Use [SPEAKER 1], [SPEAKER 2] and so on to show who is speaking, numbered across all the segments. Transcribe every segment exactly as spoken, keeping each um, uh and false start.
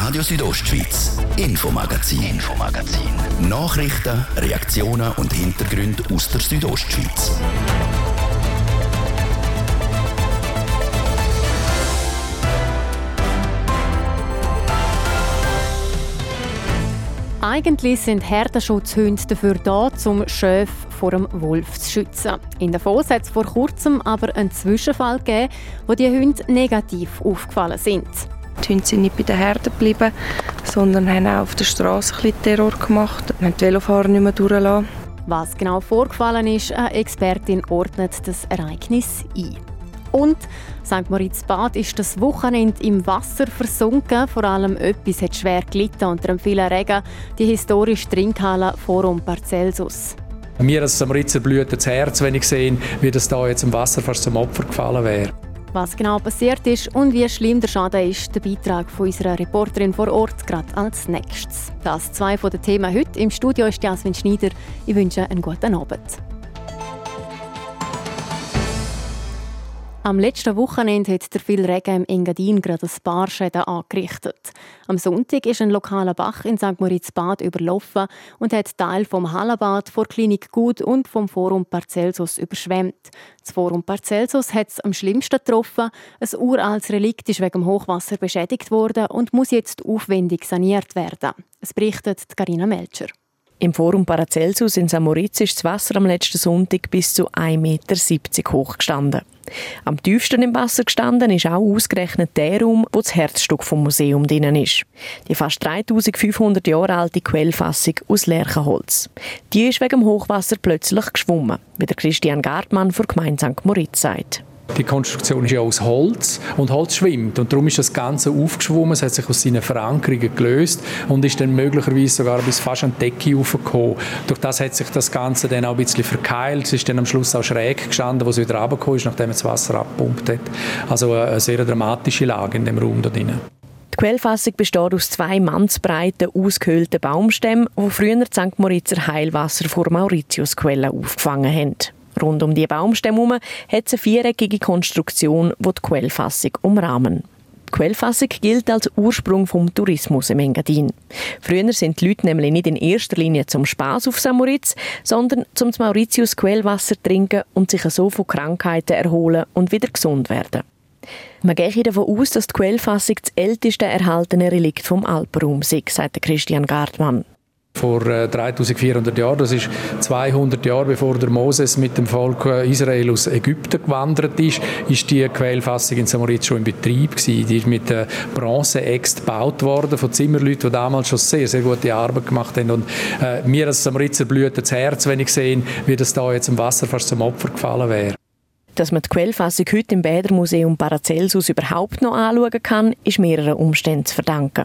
[SPEAKER 1] Radio Südostschweiz, Infomagazin. Infomagazin. Nachrichten, Reaktionen und Hintergründe aus der Südostschweiz.
[SPEAKER 2] Eigentlich sind Herdenschutzhunde dafür da, um Schäfe vor dem Wolf zu schützen. In Davos hat es vor kurzem aber einen Zwischenfall gegeben, wo die Hunde negativ aufgefallen sind.
[SPEAKER 3] Die Hunde sind nicht bei den Herden geblieben, sondern haben auch auf der Straße ein bisschen Terror gemacht und haben die Velofahrer nicht mehr durchgelassen.
[SPEAKER 2] Was genau vorgefallen ist, eine Expertin ordnet das Ereignis ein. Und Sankt Moritz-Bad ist das Wochenende im Wasser versunken. Vor allem etwas hat schwer gelitten unter dem vielen Regen. Die historische Trinkhalle Forum Paracelsus.
[SPEAKER 4] Mir als Samoritzer blüht das Herz, wenn ich sehe, wie das da jetzt im Wasser fast zum Opfer gefallen wäre.
[SPEAKER 2] Was genau passiert ist und wie schlimm der Schaden ist, der Beitrag von unserer Reporterin vor Ort gerade als nächstes. Das zwei von den Themen heute. Im Studio ist Jasmin Schneider. Ich wünsche einen guten Abend. Am letzten Wochenende hat der viel Regen im Engadin gerade ein paar Schäden angerichtet. Am Sonntag ist ein lokaler Bach in Sankt Moritz-Bad überlaufen und hat Teil vom Hallenbad, vor Klinik Gut und vom Forum Paracelsus überschwemmt. Das Forum Paracelsus hat es am schlimmsten getroffen. Ein uraltes Relikt ist wegen dem Hochwasser beschädigt worden und muss jetzt aufwendig saniert werden. Es berichtet Carina Melcher.
[SPEAKER 5] Im Forum Paracelsus in St. Moritz ist das Wasser am letzten Sonntag bis zu ein Meter siebzig hoch gestanden. Am tiefsten im Wasser gestanden ist auch ausgerechnet der Raum, wo das Herzstück vom Museum drin ist. Die fast dreitausendfünfhundert Jahre alte Quellfassung aus Lärchenholz. Die ist wegen dem Hochwasser plötzlich geschwommen, wie der Christian Gartmann von der Gemeinde Sankt Moritz sagt.
[SPEAKER 4] Die Konstruktion ist ja aus Holz und Holz schwimmt und darum ist das Ganze aufgeschwommen, es hat sich aus seinen Verankerungen gelöst und ist dann möglicherweise sogar bis fast an die Decke raufgekommen. Durch das hat sich das Ganze dann auch ein bisschen verkeilt, es ist dann am Schluss auch schräg gestanden, wo es wieder runtergekommen ist, nachdem es das Wasser abgepumpt hat. Also eine sehr dramatische Lage in dem Raum da drinnen.
[SPEAKER 5] Die Quellfassung besteht aus zwei mannsbreiten, ausgehöhlten Baumstämmen, die früher die Sankt Moritzer Heilwasser vor Mauritiusquellen aufgefangen haben. Rund um die Baumstämme herum hat es eine viereckige Konstruktion, die die Quellfassung umrahmen. Die Quellfassung gilt als Ursprung vom Tourismus im Engadin. Früher sind die Leute nämlich nicht in erster Linie zum Spass auf St. Moritz, sondern zum Mauritius-Quellwasser trinken und sich so von Krankheiten erholen und wieder gesund werden. Man geht davon aus, dass die Quellfassung das älteste erhaltene Relikt vom Alpenraum sei, sagt Christian Gartmann.
[SPEAKER 4] Vor dreitausendvierhundert Jahren, das ist zweihundert Jahre bevor der Moses mit dem Volk Israel aus Ägypten gewandert ist, ist die Quellfassung in St. Moritz schon in Betrieb gewesen. Die ist mit Bronze-Äxten gebaut worden von Zimmerleuten, die damals schon sehr, sehr gute Arbeit gemacht haben. Und äh, mir als St. Moritzer blüht das Herz, wenn ich sehe, wie das da jetzt im Wasser fast zum Opfer gefallen wäre.
[SPEAKER 5] Dass man die Quellfassung heute im Bädermuseum Paracelsus überhaupt noch anschauen kann, ist mehreren Umständen zu verdanken.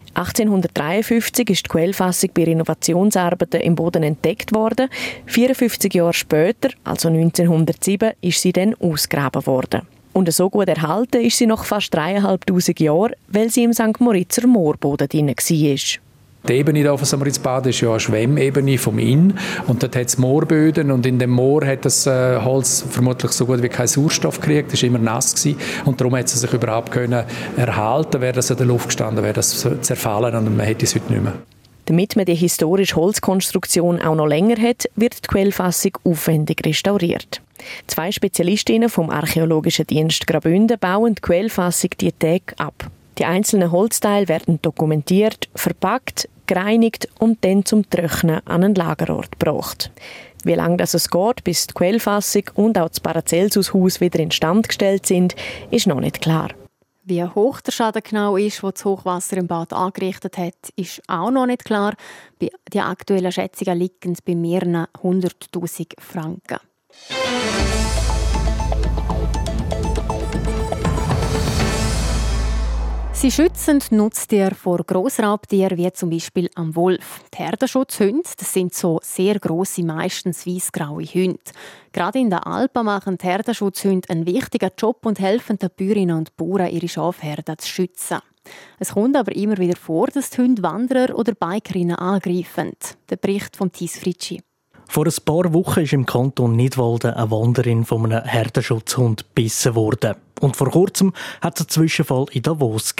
[SPEAKER 5] achtzehnhundertdreiundfünfzig ist die Quellfassung bei Renovationsarbeiten im Boden entdeckt worden. vierundfünfzig Jahre später, also neunzehnhundertsieben, ist sie dann ausgegraben worden. Und so gut erhalten ist sie noch fast dreieinhalbtausend Jahre, weil sie im Sankt Moritzer Moorboden drin war.
[SPEAKER 4] Die Ebene hier von St. Moritz-Bad ist ja eine Schwemmebene vom Inn und dort hat es Moorböden und in dem Moor hat das äh, Holz vermutlich so gut wie keinen Sauerstoff gekriegt, es war immer nass gewesen, und darum hat es sich überhaupt können erhalten. Wäre das in der Luft gestanden, wäre das zerfallen und man hätte es heute nicht mehr.
[SPEAKER 5] Damit man die historische Holzkonstruktion auch noch länger hat, wird die Quellfassung aufwendig restauriert. Zwei Spezialistinnen vom Archäologischen Dienst Graubünden bauen die Quellfassung die Tage ab. Die einzelnen Holzteile werden dokumentiert, verpackt, gereinigt und dann zum Trocknen an einen Lagerort gebracht. Wie lange das es geht, bis die Quellfassung und auch das Paracelsus-Haus wieder instand gestellt sind, ist noch nicht klar.
[SPEAKER 2] Wie hoch der Schaden genau ist, den das Hochwasser im Bad angerichtet hat, ist auch noch nicht klar. Die aktuellen Schätzungen liegen bei mehreren hunderttausend Franken. Sie schützen Nutztiere vor Grossraubtieren wie zum Beispiel am Wolf. Die Herdenschutzhunde, das sind so sehr grosse, meistens weissgraue Hunde. Gerade in den Alpen machen die Herdenschutzhunde einen wichtigen Job und helfen den Bäuerinnen und Bauern, ihre Schafherden zu schützen. Es kommt aber immer wieder vor, dass die Hunde Wanderer oder Bikerinnen angreifen. Der Bericht von Thies Fritschi.
[SPEAKER 6] Vor ein paar Wochen ist im Kanton Nidwalden eine Wanderin von einem Herdenschutzhund gebissen worden. Und vor kurzem hat es einen Zwischenfall in Davos gegeben.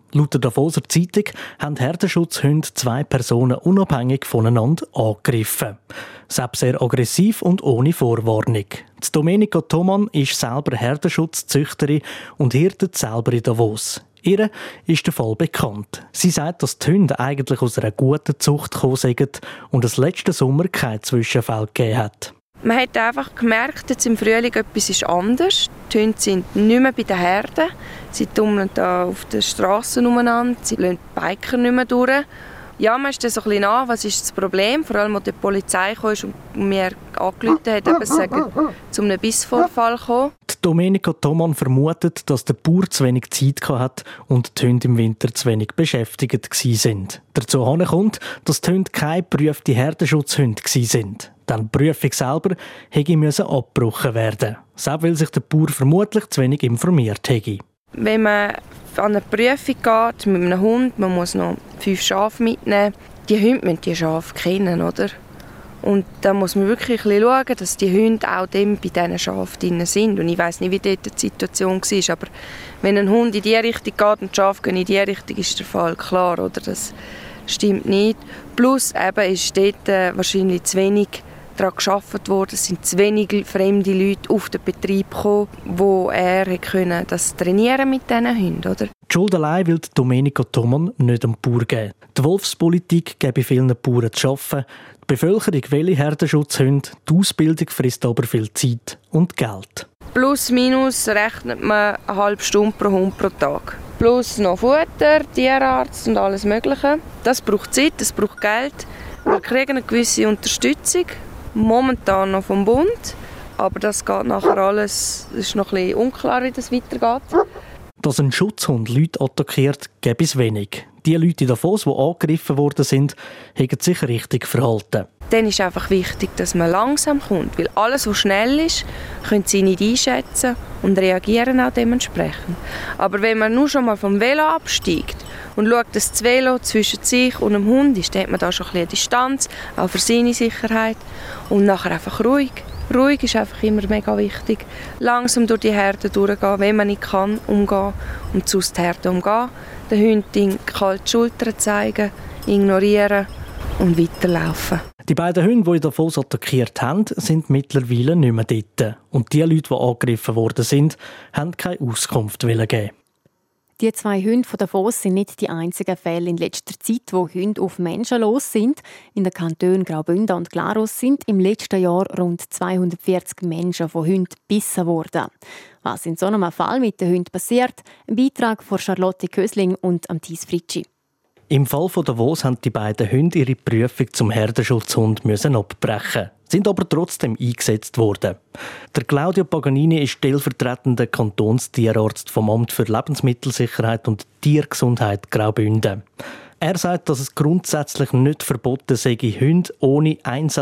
[SPEAKER 6] Laut der Davoser Zeitung haben Herdenschutzhunde zwei Personen unabhängig voneinander angegriffen. Selbst sehr aggressiv und ohne Vorwarnung. Die Domenico Thomann ist selber Herdenschutzzüchterin und hirtet selber in Davos. Ihr ist der Fall bekannt. Sie sagt, dass die Hunde eigentlich aus einer guten Zucht gekommen sind und es letzten Sommer kein Zwischenfall gegeben hat.
[SPEAKER 3] Man hat einfach gemerkt, jetzt im Frühling etwas ist anders. Die Hunde sind nicht mehr bei den Herden. Sie tummeln da auf den Strassen umeinander. Sie lassen die Biker nicht mehr durch. Ja, man ist dann so ein bisschen an, was ist das Problem? Vor allem, als die Polizei kam und mir angerufen hat, eben sagen, zu einem Bissvorfall kam.
[SPEAKER 6] Domenico Thomann vermutet, dass der Bauer zu wenig Zeit hatte und die Hunde im Winter zu wenig beschäftigt waren. Dazu kommt, dass die Hunde keine geprüfte Herdenschutzhunde waren. Dann die Prüfung selber musste abgebrochen werden. Selbst weil sich der Bauer vermutlich zu wenig informiert hätte.
[SPEAKER 3] Wenn man an eine Prüfung geht mit einem Hund, man muss noch fünf Schafe mitnehmen, die Hunde müssen die Schafe kennen, oder? Und da muss man wirklich ein bisschen schauen, dass die Hunde auch dem bei diesen Schafen drin sind. Und ich weiss nicht, wie dort die Situation war, aber wenn ein Hund in die Richtung geht und die Schafe gehen in die Richtung, ist der Fall klar, oder? Das stimmt nicht. Plus eben ist dort äh, wahrscheinlich zu wenig daran gearbeitet worden, es sind zu wenig fremde Leute auf den Betrieb gekommen, wo er können, das trainieren mit diesen Hunden, oder?
[SPEAKER 6] Die Schuld allein will Domenico Thomann nicht am Bauer geben. Die Wolfspolitik gebe vielen Bauern zu arbeiten. Die Bevölkerung will Herdenschutzhunde, die Ausbildung frisst aber viel Zeit und Geld.
[SPEAKER 3] Plus minus rechnet man eine halbe Stunde pro Hund pro Tag. Plus noch Futter, Tierarzt und alles Mögliche. Das braucht Zeit, das braucht Geld. Wir kriegen eine gewisse Unterstützung. Momentan noch vom Bund, aber das geht nachher alles, es ist noch ein bisschen unklar, wie das weitergeht.
[SPEAKER 6] Dass ein Schutzhund Leute attackiert, gäbe es wenig. Die Leute in Davos, die angegriffen worden sind, haben sich richtig verhalten.
[SPEAKER 3] Dann ist einfach wichtig, dass man langsam kommt, weil alles, was schnell ist, können sie nicht einschätzen und reagieren auch dementsprechend. Aber wenn man nur schon mal vom Velo absteigt und schaut, dass das Velo zwischen sich und dem Hund ist, dann hat man da schon ein bisschen Distanz, auch für seine Sicherheit. Und nachher einfach ruhig. Ruhig ist einfach immer mega wichtig. Langsam durch die Herde durchgehen, wenn man nicht kann, umgehen und sonst die Herde umgehen. Den Hund kalt die Schultern zeigen, ignorieren und weiterlaufen.
[SPEAKER 6] Die beiden Hunde, die in Davos attackiert haben, sind mittlerweile nicht mehr dort. Und die Leute, die angegriffen worden sind, haben keine Auskunft geben.
[SPEAKER 2] Die zwei Hunde von Davos sind nicht die einzigen Fälle in letzter Zeit, wo Hunde auf Menschen los sind. In den Kantonen Graubünden und Glarus sind im letzten Jahr rund zweihundertvierzig Menschen von Hunden gebissen worden. Was in so einem Fall mit den Hunden passiert, ein Beitrag von Charlotte Kösling und Thies Fritschi.
[SPEAKER 6] Im Fall von Davos haben die beiden Hunde ihre Prüfung zum Herdenschutzhund müssen abbrechen, sind aber trotzdem eingesetzt worden. Der Claudio Paganini ist stellvertretender Kantonstierarzt vom Amt für Lebensmittelsicherheit und Tiergesundheit Graubünden. Er sagt, dass es grundsätzlich nicht verboten sei, Hunde ohne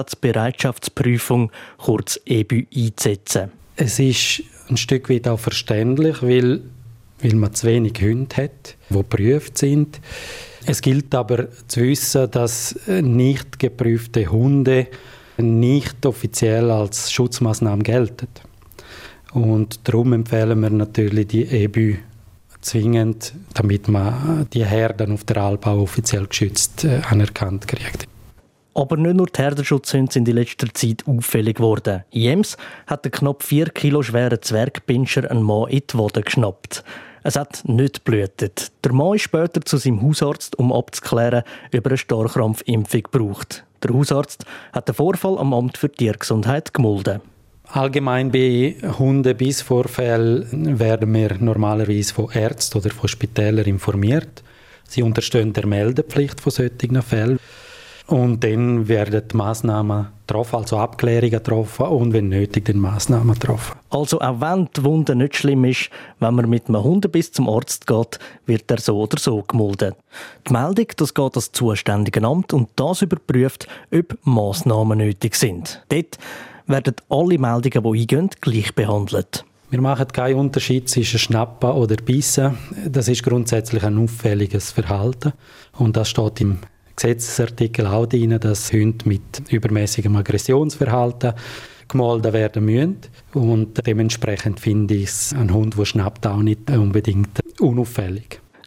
[SPEAKER 6] Einsatzbereitschaftsprüfung, kurz E B Ü, einzusetzen.
[SPEAKER 7] Es ist ein Stück weit auch verständlich, weil, weil man zu wenig Hunde hat, die geprüft sind. Es gilt aber zu wissen, dass nicht geprüfte Hunde nicht offiziell als Schutzmaßnahme gelten. Und darum empfehlen wir natürlich die E B Ü zwingend, damit man die Herden auf der Alp auch offiziell geschützt äh, anerkannt kriegt.
[SPEAKER 6] Aber nicht nur die Herdenschutzhunde sind in letzter Zeit auffällig geworden. In Ems hat der knapp vier Kilo schwere Zwergpinscher einen Mann in die Wade geschnappt. Es hat nicht geblutet. Der Mann ist später zu seinem Hausarzt, um abzuklären, ob er eine Starrkrampfimpfung braucht. Der Hausarzt hat den Vorfall am Amt für Tiergesundheit gemeldet.
[SPEAKER 7] Allgemein bei Hundebissvorfällen werden wir normalerweise von Ärzten oder von Spitälern informiert. Sie unterstehen der Meldepflicht von solchen Fällen. Und dann werden die Massnahmen getroffen, also Abklärungen getroffen und wenn nötig, dann Massnahmen getroffen.
[SPEAKER 6] Also auch wenn die Wunde nicht schlimm ist, wenn man mit einem Hundebiss zum Arzt geht, wird er so oder so gemeldet. Die Meldung, das geht das zuständige Amt und das überprüft, ob Massnahmen nötig sind. Dort werden alle Meldungen, die eingehen, gleich behandelt.
[SPEAKER 7] Wir machen keinen Unterschied zwischen Schnappen oder Bissen. Das ist grundsätzlich ein auffälliges Verhalten und das steht im Gesetzesartikel auch drin, dass Hunde mit übermäßigem Aggressionsverhalten gemolden werden müssen. Und dementsprechend finde ich es, ein Hund, der schnappt, auch nicht unbedingt unauffällig.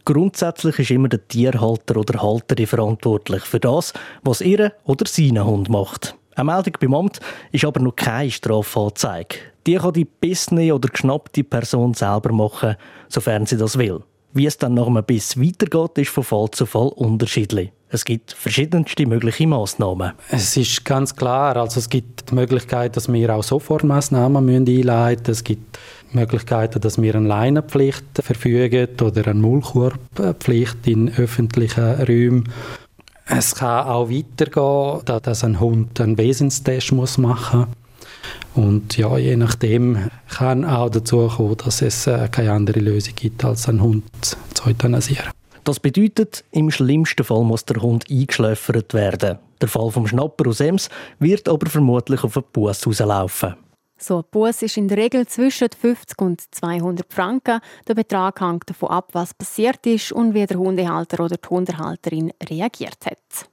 [SPEAKER 6] Grundsätzlich ist immer der Tierhalter oder Halterin verantwortlich für das, was ihre oder seine Hund macht. Eine Meldung beim Amt ist aber noch keine Strafanzeige. Die kann die gebissene oder geschnappte Person selber machen, sofern sie das will. Wie es dann nach einem Biss weitergeht, ist von Fall zu Fall unterschiedlich. Es gibt verschiedenste mögliche Massnahmen.
[SPEAKER 7] Es ist ganz klar, also es gibt die Möglichkeit, dass wir auch Sofortmaßnahmen einleiten müssen. Es gibt Möglichkeiten, dass wir eine Leinenpflicht verfügen oder eine Maulkorbpflicht in öffentlichen Räumen. Es kann auch weitergehen, dass ein Hund einen Wesenstest machen muss. Und ja, je nachdem kann auch dazu kommen, dass es keine andere Lösung gibt, als einen Hund zu euthanasieren.
[SPEAKER 6] Das bedeutet, im schlimmsten Fall muss der Hund eingeschläfert werden. Der Fall vom Schnapper aus Ems wird aber vermutlich auf einen Buss rauslaufen.
[SPEAKER 2] So ein Buss ist in der Regel zwischen fünfzig und zweihundert Franken. Der Betrag hängt davon ab, was passiert ist und wie der Hundehalter oder die Hundehalterin reagiert hat.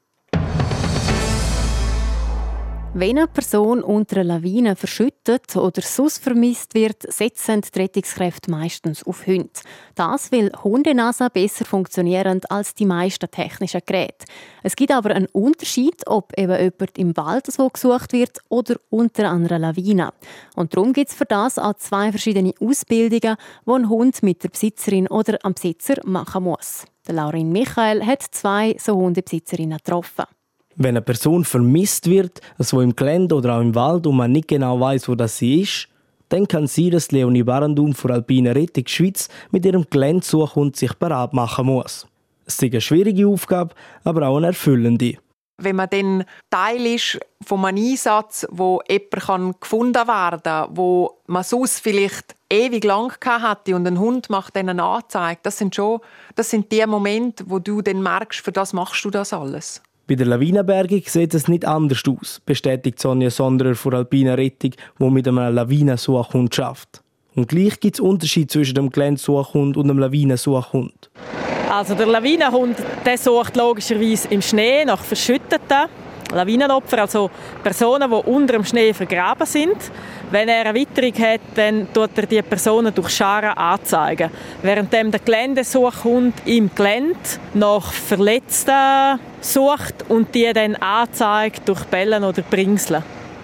[SPEAKER 2] Wenn eine Person unter einer Lawine verschüttet oder sonst vermisst wird, setzen die Rettungskräfte meistens auf Hunde. Das, weil Hundenasen besser funktionieren als die meisten technischen Geräte. Es gibt aber einen Unterschied, ob eben jemand im Wald so gesucht wird oder unter einer Lawine. Und darum gibt es für das auch zwei verschiedene Ausbildungen, die ein Hund mit der Besitzerin oder am Besitzer machen muss. Der Laurin Michael hat zwei so Hundebesitzerinnen getroffen.
[SPEAKER 8] Wenn eine Person vermisst wird, also im Gelände oder auch im Wald und man nicht genau weiß, wo das sie ist, dann kann sie, dass Leonie Barandum von Alpine Rettung Schweiz mit ihrem Geländesuchhund sich bereit machen muss. Es ist eine schwierige Aufgabe, aber auch eine erfüllende.
[SPEAKER 9] Wenn man dann Teil ist von einem Einsatz, wo jemand gefunden werden kann, wo man sonst vielleicht ewig lang hatte und ein Hund macht dann eine Anzeige, das sind schon das sind die Momente, wo du dann merkst, für das machst du das alles.
[SPEAKER 8] Bei der Lawinenbergung sieht es nicht anders aus, bestätigt Sonja Sonderer von Alpine Rettung, die mit einem Lawinensuchhund arbeitet. Und gleich gibt es Unterschiede zwischen dem Geländesuchhund und dem Lawinensuchhund.
[SPEAKER 10] Also der Lawinenhund der sucht logischerweise im Schnee nach Verschütteten. Lawinenopfer, also Personen, die unter dem Schnee vergraben sind. Wenn er eine Witterung hat, dann tut er die Personen durch Scharen anzeigen. Während der Geländesuchhund im Gelände nach Verletzten sucht und die dann anzeigt durch Bellen oder Bringseln.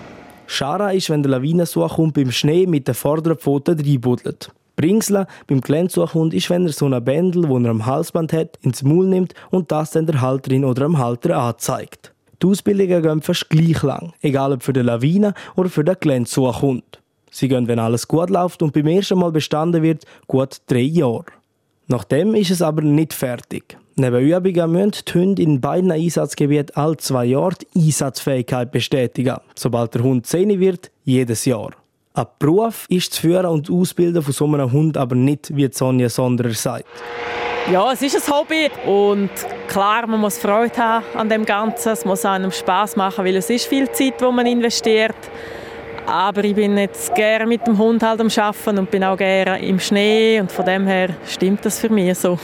[SPEAKER 8] Schara ist, wenn der Lawinensuchhund beim Schnee mit den vorderen Pfoten reinbuddelt. Bringseln beim Geländesuchhund ist, wenn er so ein Bändel, das er am Halsband hat, ins Maul nimmt und das dann der Halterin oder dem Halter anzeigt. Die Ausbildungen gehen fast gleich lang, egal ob für den Lawine- oder für den Geländesuchhund. Sie gehen, wenn alles gut läuft und beim ersten Mal bestanden wird, gut drei Jahre. Nachdem ist es aber nicht fertig. Neben Übungen müssen die Hunde in beiden Einsatzgebieten alle zwei Jahre die Einsatzfähigkeit bestätigen, sobald der Hund zehn wird, jedes Jahr. Ein Beruf ist das Führen und Ausbilden von so einem Hund aber nicht, wie Sonja Sonderer sagt.
[SPEAKER 10] Ja, es ist ein Hobby und klar, man muss Freude haben an dem Ganzen. Es muss einem Spass machen, weil es ist viel Zeit, die man investiert. Aber ich bin jetzt gerne mit dem Hund halt am Arbeiten und bin auch gerne im Schnee und von dem her stimmt das für mich so.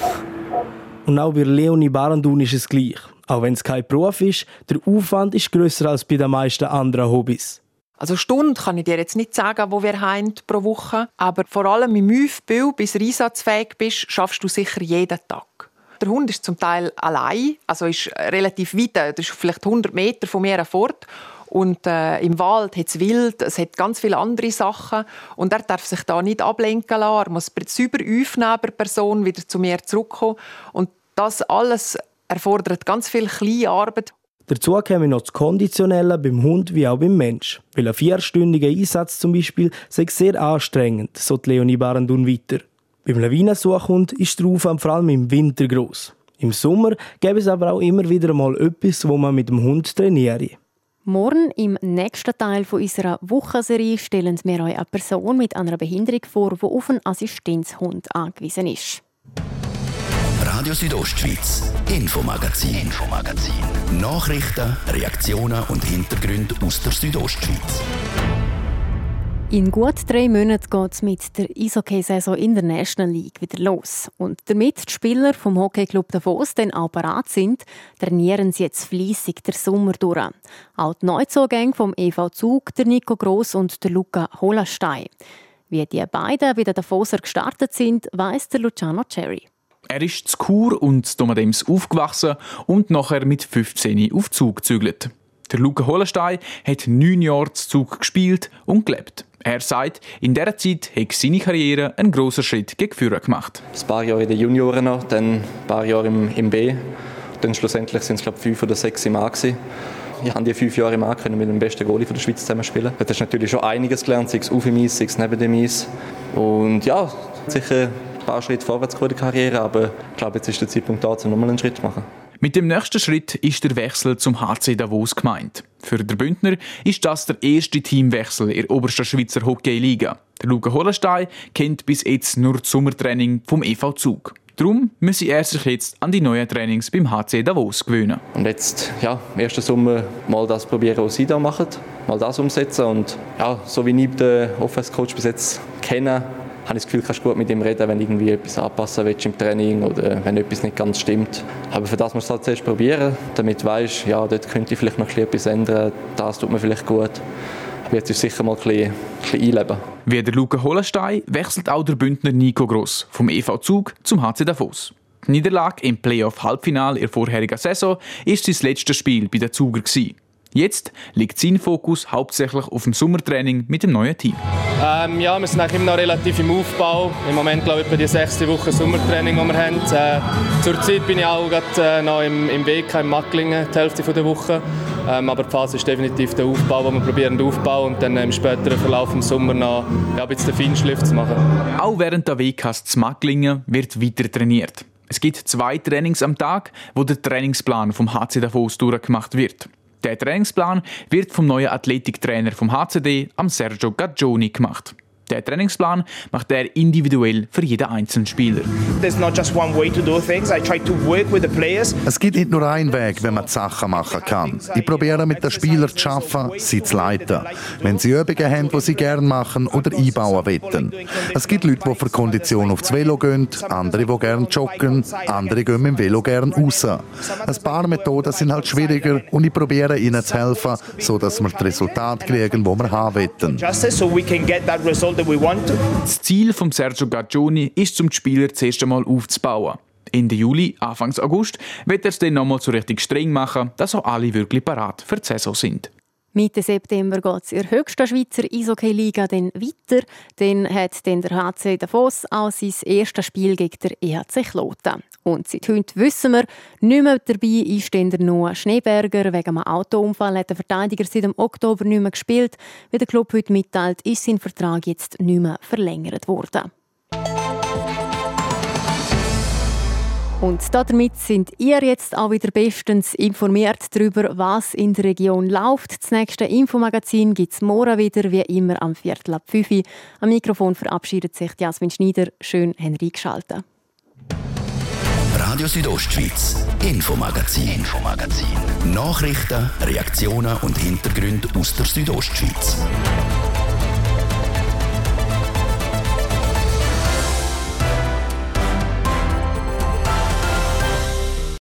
[SPEAKER 8] Und auch bei Leonie Barandun ist es gleich. Auch wenn es kein Beruf ist, der Aufwand ist grösser als bei den meisten anderen Hobbys.
[SPEAKER 9] Also Stunde kann ich dir jetzt nicht sagen, wo wir haben pro Woche. Aber vor allem im Aufbau, bis du einsatzfähig bist, schaffst du sicher jeden Tag. Der Hund ist zum Teil allein, also ist relativ weit, das ist vielleicht hundert Meter von mir fort. Und äh, im Wald hat es wild, es hat ganz viele andere Sachen. Und er darf sich da nicht ablenken lassen. Er muss sauber aufnehmen, der Person wieder zu mir zurückkommen. Und das alles erfordert ganz viel kleine Arbeit.
[SPEAKER 8] Dazu käme noch das Konditionelle beim Hund wie auch beim Mensch. Weil ein vierstündiger Einsatz zum Beispiel sei sehr anstrengend, so die Leonie Barandun weiter. Beim Lawinensuchhund ist der Aufwand vor allem im Winter gross. Im Sommer gäbe es aber auch immer wieder mal etwas, wo man mit dem Hund trainiere.
[SPEAKER 2] Morgen im nächsten Teil unserer Wochenserie stellen wir euch eine Person mit einer Behinderung vor, die auf einen Assistenzhund angewiesen ist.
[SPEAKER 1] Radio Südostschweiz, Infomagazin. Infomagazin. Nachrichten, Reaktionen und Hintergründe aus der Südostschweiz.
[SPEAKER 2] In gut drei Monaten geht es mit der Eishockey-Saison in der National League wieder los. Und damit die Spieler vom Hockeyclub Davos dann auch bereit sind, trainieren sie jetzt fleissig den Sommer durch. Auch die Neuzugänge vom E V Zug, der Nico Gross und der Luca Holastein. Wie die beiden wieder Davoser gestartet sind, weiss der Luciano Cherry.
[SPEAKER 11] Er ist zu Chur und Domadems aufgewachsen und nachher mit fünfzehn auf Zug gezügelt. Der Luca Hollenstein hat neun Jahre zu Zug gespielt und gelebt. Er sagt, in dieser Zeit hat seine Karriere einen grossen Schritt gegen Führer gemacht.
[SPEAKER 12] Ein paar Jahre in den Junioren noch, dann ein paar Jahre im, im B. Dann schlussendlich sind es glaube ich, fünf oder sechs im A gewesen. Ich habe die fünf Jahre im A können mit dem besten Goalie von der Schweiz zusammen spielen. Da hast du natürlich schon einiges gelernt, sei es auf dem Eis, sei es neben dem Eis. Und ja, sicher ein paar Schritte vorwärts in der Karriere, aber ich glaube, jetzt ist der Zeitpunkt da, um nochmal einen Schritt zu machen.
[SPEAKER 11] Mit dem nächsten Schritt ist der Wechsel zum H C Davos gemeint. Für den Bündner ist das der erste Teamwechsel in der obersten Schweizer Hockey-Liga. Der Luca Hollenstein kennt bis jetzt nur das Sommertraining vom E V Zug. Darum müsse er sich jetzt an die neuen Trainings beim H C Davos gewöhnen.
[SPEAKER 12] Und jetzt, ja, im ersten Sommer mal das probieren, was sie da machen, mal das umsetzen. Und ja, so wie ich den Offense-Coach bis jetzt kenne, habe ich das Gefühl, kannst du gut mit ihm reden, wenn du irgendwie etwas anpassen willst im Training oder wenn etwas nicht ganz stimmt. Aber für das musst du halt zuerst probieren, damit du weißt, ja, dort könnte ich vielleicht noch etwas ändern, das tut mir vielleicht gut. Aber jetzt ist sicher mal ein bisschen, ein bisschen einleben.
[SPEAKER 11] Wie der Luca Hollenstein wechselt auch der Bündner Nico Gross vom E V Zug zum H C Davos. Die Niederlage im Playoff-Halbfinale in der vorherigen Saison war sein letztes Spiel bei den Zuger. Jetzt liegt sein Fokus hauptsächlich auf dem Sommertraining mit dem neuen Team.
[SPEAKER 13] Ähm, ja, wir sind eigentlich immer noch relativ im Aufbau. Im Moment glaube ich etwa die sechste Woche Sommertraining, die wir haben. Äh, Zurzeit bin ich auch gerade, äh, noch im, im W K in Macklingen, die Hälfte der Woche. Ähm, aber die Phase ist definitiv der Aufbau, den wir probieren aufzubauen und dann im späteren Verlauf im Sommer noch ja, ein bisschen den Feinschliff zu machen.
[SPEAKER 11] Auch während der W Ks zu Macklingen wird weiter trainiert. Es gibt zwei Trainings am Tag, wo der Trainingsplan vom H C Davos durchgemacht wird. Der Trainingsplan wird vom neuen Athletiktrainer vom H C D, am Sergio Gaggioni, gemacht. Der Trainingsplan macht er individuell für jeden einzelnen Spieler.
[SPEAKER 14] Es gibt nicht nur einen Weg, wenn man die Sachen machen kann. Ich probiere mit den Spielern zu arbeiten, sie zu leiten. Wenn sie Übungen haben, die sie gerne machen oder einbauen wollen. Es gibt Leute, die für Kondition aufs Velo gehen, andere, die gerne joggen, andere gehen mit dem Velo gerne raus. Ein paar Methoden sind halt schwieriger und ich probiere ihnen zu helfen, sodass wir das Resultat kriegen, das wir haben wollen.
[SPEAKER 11] Das Ziel von Sergio Gaggioni ist, um die Spieler zuerst einmal aufzubauen. Ende Juli, Anfang August wird er es dann nochmal so richtig streng machen, dass auch alle wirklich parat für die Saison sind.
[SPEAKER 2] Mitte September geht es in der höchsten Schweizer Eishockey-Liga dann weiter. Dann hat dann der H C Davos auch sein erstes Spiel gegen den E H C Kloten. Und seit heute wissen wir, nicht mehr dabei ist dann der Noah Schneeberger. Wegen einem Autounfall hat der Verteidiger seit dem Oktober nicht mehr gespielt. Wie der Club heute mitteilt, ist sein Vertrag jetzt nicht mehr verlängert worden. Und damit sind ihr jetzt auch wieder bestens informiert darüber, was in der Region läuft. Das nächste Infomagazin gibt es morgen wieder, wie immer am Viertel ab fünf Uhr. Am Mikrofon verabschiedet sich Jasmin Schneider. Schön, haben Sie eingeschaltet.
[SPEAKER 1] Radio Südostschweiz, Infomagazin. Infomagazin. Nachrichten, Reaktionen und Hintergründe aus der Südostschweiz.